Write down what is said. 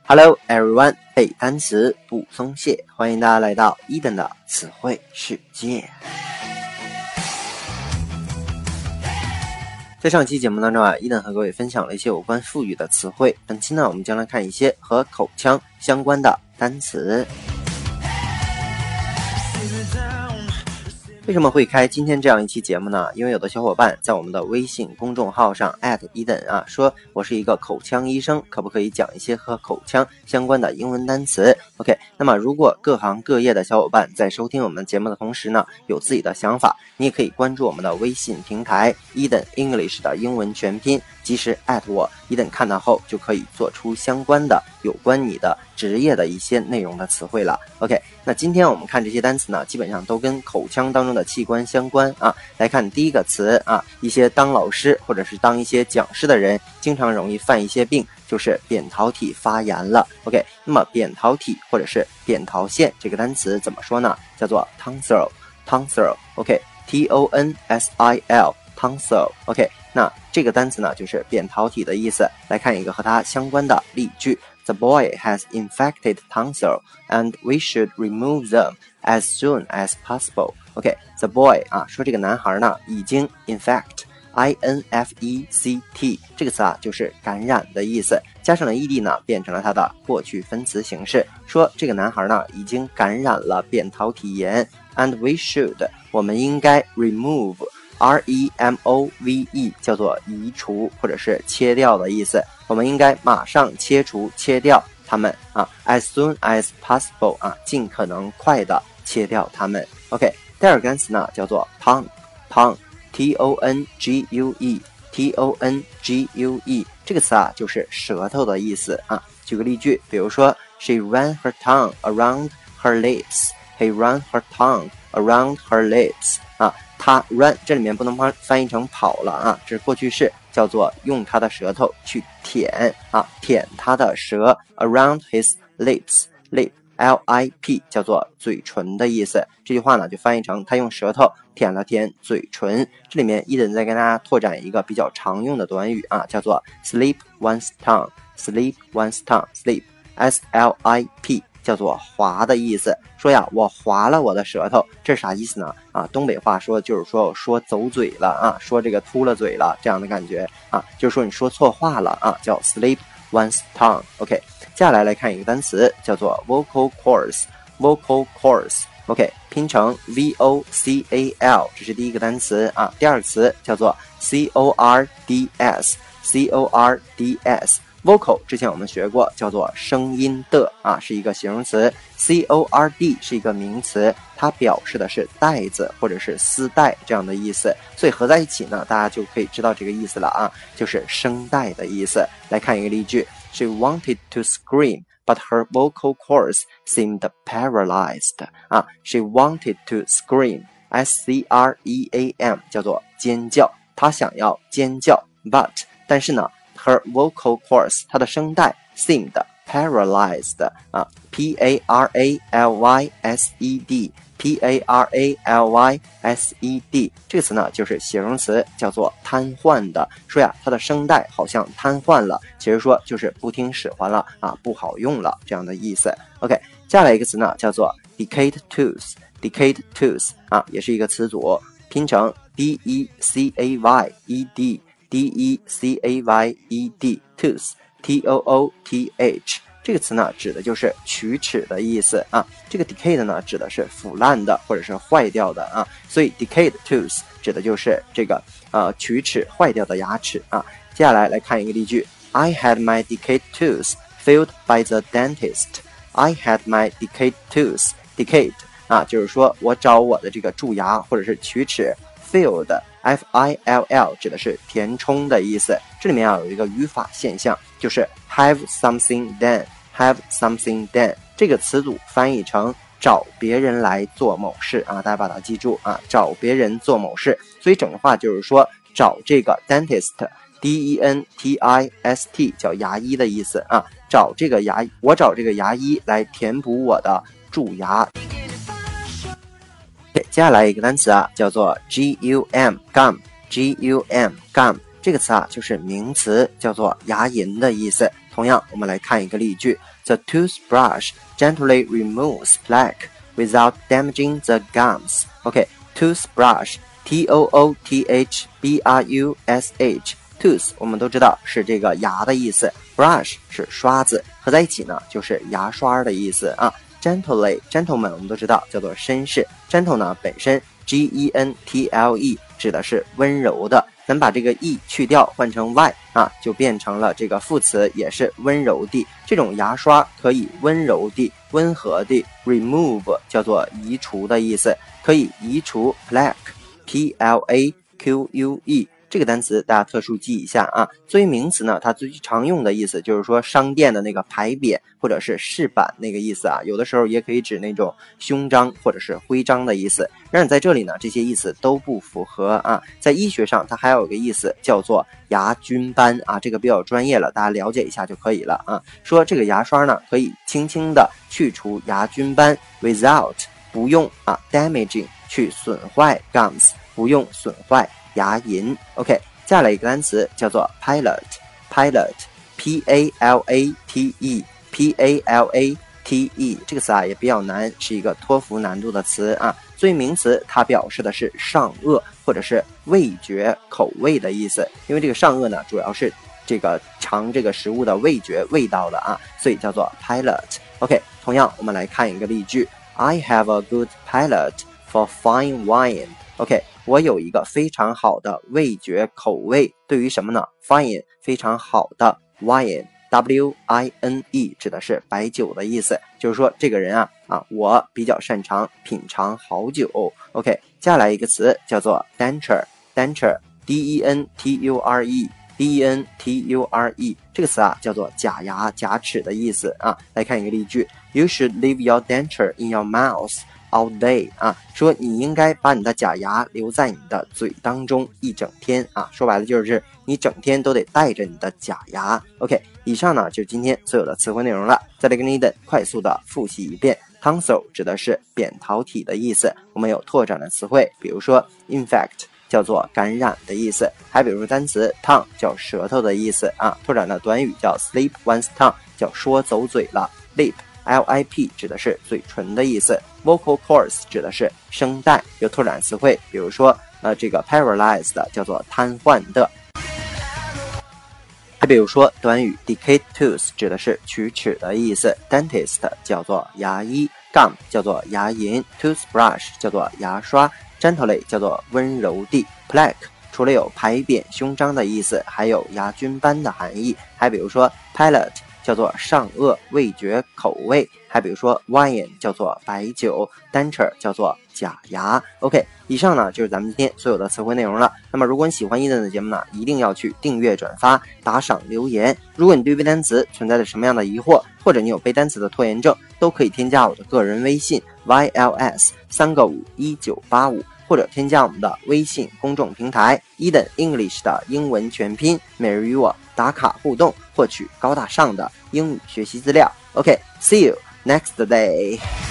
Hello everyone， 背单词不松懈，欢迎大家来到伊登的词汇世界。在上期节目当中伊登和各位分享了一些有关腹语的词汇，本期呢我们将来看一些和口腔相关的单词。为什么会开今天这样一期节目呢？因为有的小伙伴在我们的微信公众号上@eden说我是一个口腔医生，可不可以讲一些和口腔相关的英文单词 OK， 那么如果各行各业的小伙伴在收听我们节目的同时呢，有自己的想法，你也可以关注我们的微信平台 Eden English 的英文全拼，及时我Eden看到后就可以做出相关的有关你的职业的一些内容的词汇了 OK， 那今天我们看这些单词呢，基本上都跟口腔当中的器官相关来看第一个词一些当老师或者是当一些讲师的人经常容易犯一些病，就是扁桃体发炎了 OK， 那么扁桃体或者是扁桃腺这个单词怎么说呢？叫做 tonsil OK， T-O-N-S-I-L tonsil OK， 那这个单词呢就是扁桃体的意思。来看一个和它相关的例句， The boy has infected tonsil and we should remove them as soon as possible OK， the boy说这个男孩呢已经 infect，I-N-F-E-C-T 这个词就是感染的意思，加上了 ed 呢变成了它的过去分词形式，说这个男孩呢已经感染了扁桃体炎 and we should 我们应该 remove R-E-M-O-V-E 叫做移除或者是切掉的意思，我们应该马上切掉它们as soon as possible 尽可能快的切掉它们 OK， 第二个单词呢叫做 tongue T-O-N-G-U-E T-O-N-G-U-E 这个词就是舌头的意思举个例句，比如说 She ran her tongue around her lips He ran her tongue around her lips他 run 这里面不能翻译成跑了这是过去式，叫做用他的舌头去舔舔他的舌 around his lips lip L-I-P 叫做嘴唇的意思，这句话呢就翻译成他用舌头舔了舔嘴唇。这里面伊登再跟大家拓展一个比较常用的短语叫做 slip one's tongue slip one's tongue slip S-L-I-P 叫做滑的意思，说我滑了我的舌头，这是啥意思呢东北话说就是说我说走嘴了说这个秃了嘴了这样的感觉就是说你说错话了叫 slip one's tongue OK， 接下来看一个单词叫做 vocal cords OK， 拼成 V-O-C-A-L 这是第一个单词第二个词叫做 C-O-R-D-S vocal 之前我们学过，叫做声音的是一个形容词， C-O-R-D 是一个名词，它表示的是带子或者是丝带这样的意思，所以合在一起呢大家就可以知道这个意思了就是声带的意思。来看一个例句， She wanted to scream but her vocal cords seemed paralyzed She wanted to scream S-C-R-E-A-M 叫做尖叫，她想要尖叫 but 但是呢Her vocal cords 她的声带 seemed paralyzed P-A-R-A-L-Y-S-E-D P-A-R-A-L-Y-S-E-D 这个词呢就是形容词，叫做瘫痪的，说她的声带好像瘫痪了，其实说就是不听使唤了不好用了这样的意思 OK， 接下来一个词呢叫做 decayed tooth也是一个词组，拼成 D-E-C-A-Y-E-D D-E-C-A-Y-E-D tooth T-O-O-T-H 这个词呢指的就是龋齿的意思这个 decayed 呢指的是腐烂的或者是坏掉的所以 decayed tooth 指的就是这个龋齿坏掉的牙齿接下来看一个例句， I had my decayed tooth filled by the dentist I had my decayed tooth decayed就是说我找我的这个蛀牙或者是龋齿 filled F-I-L-L 指的是填充的意思，这里面有一个语法现象，就是 have something done 这个词组翻译成找别人来做某事大家把它记住找别人做某事，所以整个话就是说找这个 dentist D-E-N-T-I-S-T 叫牙医的意思我找这个牙医来填补我的蛀牙。接下来一个单词叫做 gum gum 这个词就是名词，叫做牙龈的意思。 同样我们来看一个例句 The toothbrush gently removes plaque without damaging the gums. OK, toothbrush T-O-O-T-H-B-R-U-S-H Tooth 我们都知道是这个牙的意思， brush 是刷子，合在一起呢就是牙刷的意思啊。Gently gentleman 我们都知道叫做绅士， gentle 呢本身 G-E-N-T-L-E 指的是温柔的，咱把这个 e 去掉换成 y 啊，就变成了这个副词，也是温柔地。这种牙刷可以温柔地温和地 remove 叫做移除的意思，可以移除 plaque P-L-A-Q-U-E 这个单词大家特殊记一下啊。作为名词呢，它最常用的意思就是说商店的那个牌匾或者是饰板那个意思啊，有的时候也可以指那种胸章或者是徽章的意思。但是在这里呢，这些意思都不符合啊。在医学上它还有一个意思叫做牙菌斑啊，这个比较专业了，大家了解一下就可以了啊。说这个牙刷呢可以轻轻的去除牙菌斑 without 不用啊 damaging 去损坏 gums 不用损坏牙龈。 OK， 下来一个单词叫做 pilot P-A-L-A-T-E P-A-L-A-T-E 这个词啊也比较难，是一个托福难度的词啊。作为名词它表示的是上颚或者是味觉口味的意思，因为这个上颚呢主要是这个尝这个食物的味觉味道的啊，所以叫做 pilot。 OK， 同样我们来看一个例句 I have a good palate for fine wine。 OK， 我有一个非常好的味觉口味，对于什么呢？ fine 非常好的 wine W-I-N-E 指的是白酒的意思，就是说这个人啊我比较擅长品尝好酒。 OK， 接下来一个词叫做 denture D-E-N-T-U-R-E D-E-N-T-U-R-E 这个词啊叫做假牙假齿的意思啊。来看一个例句 You should leave your denture in your mouth all day 啊，说你应该把你的假牙留在你的嘴当中一整天啊，说白了就是你整天都得带着你的假牙。 OK， 以上呢就是今天所有的词汇内容了，再来跟你快速的复习一遍。 tonsil 指的是扁桃体的意思，我们有拓展的词汇，比如说 infect 叫做感染的意思，还比如说单词 tongue 叫舌头的意思啊，拓展的短语叫 slip one's tongue 叫说走嘴了， lip L-I-P 指的是嘴唇的意思， vocal cords 指的是声带，有拓展词汇，比如说这个 paralyzed 叫做瘫痪的，还比如说短语 decayed tooth 指的是龋齿的意思， dentist 叫做牙医， gum 叫做牙龈， toothbrush 叫做牙刷， gently 叫做温柔地， plaque 除了有牌匾胸章的意思，还有牙菌斑的含义，还比如说 palate叫做上颚味觉口味，还比如说 wine 叫做白酒， denture 叫做假牙。 OK， 以上呢就是咱们今天所有的词汇内容了。那么如果你喜欢伊顿的节目呢，一定要去订阅转发打赏留言。如果你对背单词存在着什么样的疑惑，或者你有背单词的拖延症，都可以添加我的个人微信 YLS3个51985，或者添加我们的微信公众平台 Eden English 的英文全拼，每日与我打卡互动，获取高大上的英语学习资料。OK，see you next day.